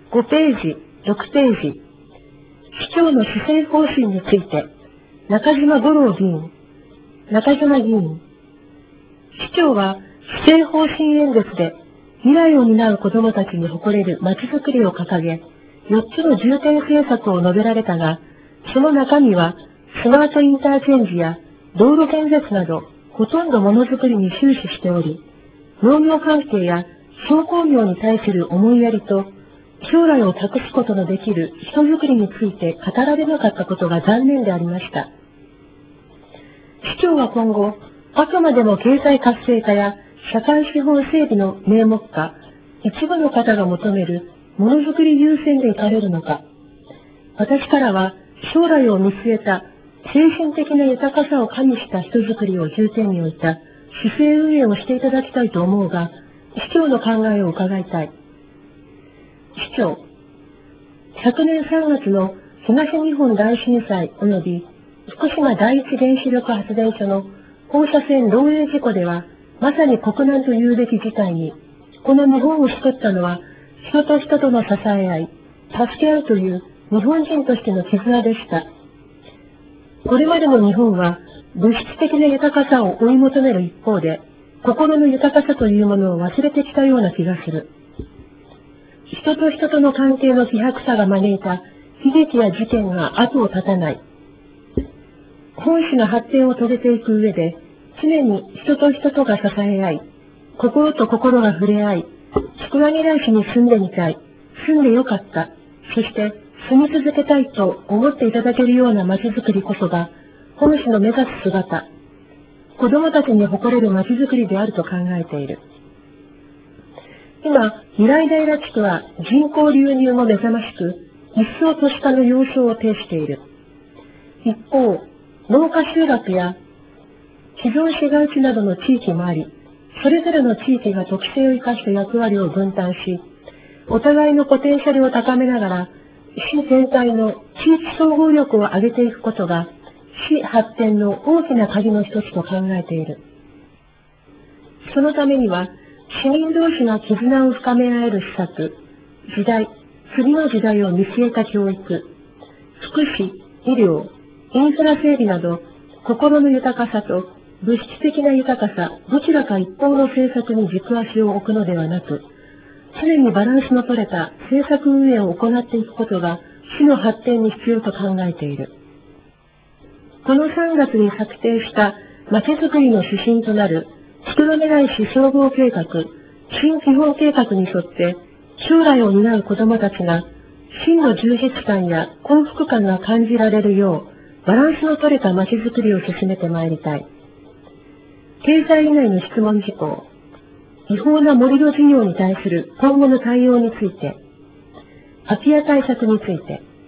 5ページ、6ページ、市長の施政方針について、中島五郎議員、中島議員。市長は施政方針演説で、未来を担う子どもたちに誇れるまちづくりを掲げ、4つの重点政策を述べられたが、その中身は、スマートインターチェンジや道路建設など、ほとんどものづくりに終始しており、農業関係や商工業に対する思いやりと、将来を託すことのできる人づくりについて語られなかったことが残念でありました。市長は今後、あくまでも経済活性化や社会資本整備の名目か、一部の方が求めるものづくり優先でいかれるのか。私からは将来を見据えた精神的な豊かさを加味した人づくりを重点に置いた市政運営をしていただきたいと思うが、市長の考えを伺いたい。市長、昨年3月の東日本大震災及び福島第一原子力発電所の放射線漏洩事故では、まさに国難と言うべき事態に、この日本を救ったのは、人と人との支え合い、助け合うという日本人としての絆でした。これまでの日本は、物質的な豊かさを追い求める一方で、心の豊かさというものを忘れてきたような気がする。人と人との関係の希薄さが招いた悲劇や事件が後を絶たない。本市の発展を遂げていく上で、常に人と人とが支え合い、心と心が触れ合い、佃煮市に住んでみたい、住んでよかった、そして住み続けたいと思っていただけるような街づくりこそが、本市の目指す姿、子供たちに誇れる街づくりであると考えている。今、未来平地区は人口流入も目覚ましく、一層都市化の様相を呈している。一方、農家集落や既存市街地などの地域もあり、それぞれの地域が特性を生かした役割を分担し、お互いのポテンシャルを高めながら、市全体の地域総合力を上げていくことが、市発展の大きな鍵の一つと考えている。そのためには、市民同士が絆を深め合える施策、次の時代を見据えた教育、福祉、医療、インフラ整備など、心の豊かさと物質的な豊かさ、どちらか一方の政策に軸足を置くのではなく、常にバランスの取れた政策運営を行っていくことが、市の発展に必要と考えている。この3月に策定したまちづくりの指針となる佃煮市総合計画、新基本計画に沿って、将来を担う子どもたちが、真の充実感や幸福感が感じられるよう、バランスの取れたまちづくりを進めてまいりたい。経済以外の質問事項、違法な盛り土事業に対する今後の対応について、空き家対策について、